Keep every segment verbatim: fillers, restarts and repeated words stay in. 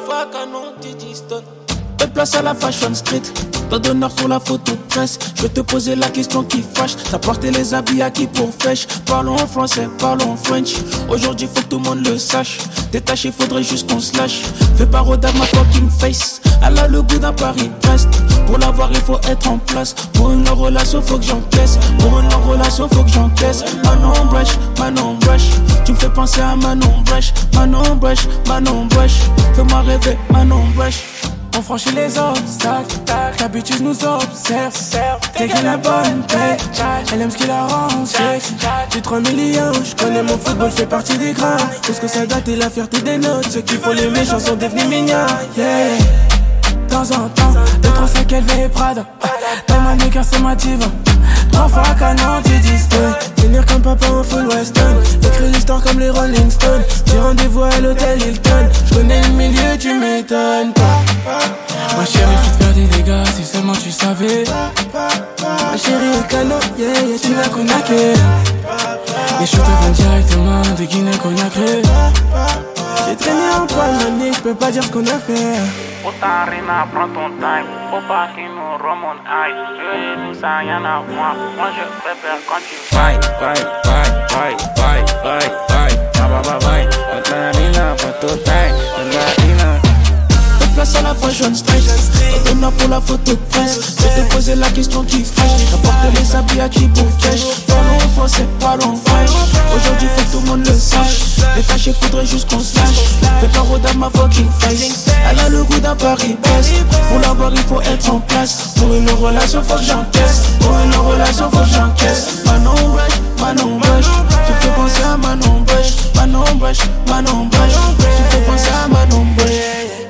fois canon, Didi Stone. Fais place à la fashion street, pas d'honneur pour la photo de presse. Je vais te poser la question qui fâche. T'as porté les habits à qui pour fèche? Parlons en français, parlons en French. Aujourd'hui faut que tout le monde le sache. Détaché, faudrait juste qu'on se lâche. Fais pas rodave ma fucking face. Elle a le goût d'un Paris-Brest. Pour l'avoir il faut être en place. Pour une longue relation faut que j'encaisse. Pour une longue relation faut que j'encaisse. Manon Brèche, Manon Brèche. Tu me fais penser à Manon Brèche. Manon Brèche, Manon Brèche. Fais-moi rêver, Manon Brèche. On franchit les obstacles, l'habitude nous observe. T'es qu'elle a bonne tête, elle aime ce qui la rend sexe. J'ai trois millions, je connais mon football, fait partie des grands. Tout ce que ça date et la fierté des nôtres. Ceux qui font les méchants sont devenus mignons, yeah. De temps en temps, deux, trois sacs L V et Prada. T'as ma nigga, c'est ma diva. Trois fois canon, tu dis tenir comme papa en full western. Écrire l'histoire comme les Rolling Stones. J'ai rendez-vous à l'hôtel Hilton. J'connais le milieu, tu m'étonnes pas. Ma chérie, je te faire des dégâts si seulement tu savais. Ma chérie est canon, yeah, yeah, tu l'as connaqué. Les choses te viennent directement de Guinée-Conakry. J'ai traîné en Panamanie, j'peux pas dire ce qu'on a fait. Otarina, prends ton time, faut pas qu'il nous remonte aïe. Eux et nous, ça n'a rien à voir. Moi je préfère quand tu vailles, vailles, vailles, vailles, vailles, vailles, vailles, vailles. Otarina, prends ton time, Otarina. Fais place à la fashion street, pas d'honneur pour la photo de presse. Je vais te poser la question qui fâche. T'apportes les habits à qui pour fèche. Parlons en français, parlons en French. Aujourd'hui faut que tout le monde le sache. Détaché, faudrait juste qu'on se lâche. Fais pas rodave ma fucking face. Elle a le goût d'un Paris-Brest. Pour l'avoir il faut être en place. Pour une relation faut que j'encaisse. Pour une relation faut que j'encaisse. Manon Brèche, Manon Brèche. Tu me fais penser à Manon Brèche. Manon Brèche, Manon Brèche. Tu me fais penser à Manon Brèche.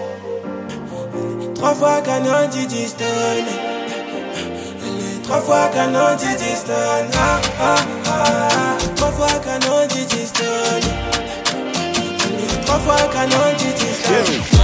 Trois fois canon, Didi Stone. Trois fois canon, Didi Stone. Ah, ah, ah. Trois fois canon, Didi Stone. Trois fois canon, Didi Stone.